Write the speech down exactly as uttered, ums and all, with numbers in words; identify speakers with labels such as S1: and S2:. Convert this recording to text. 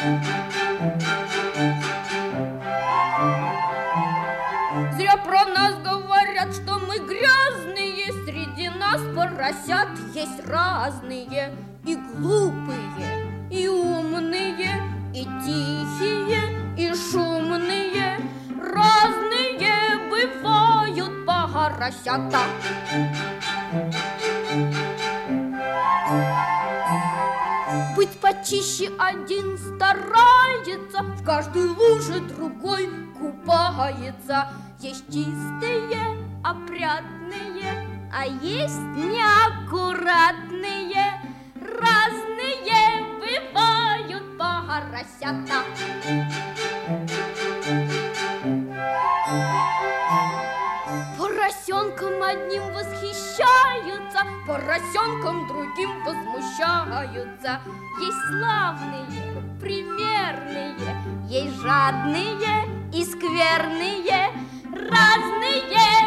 S1: Зря про нас говорят, что мы грязные. Среди нас поросят есть разные. И глупые, и умные, и тихие, и шумные. Разные бывают поросята. Быть почище один старается, в каждой луже другой купается. Есть чистые, опрятные, а есть неаккуратные. Разные бывают поросята. Поросенком одним восхищаются, поросенком другим возмущаются. Есть славные, примерные, есть жадные и скверные. Разные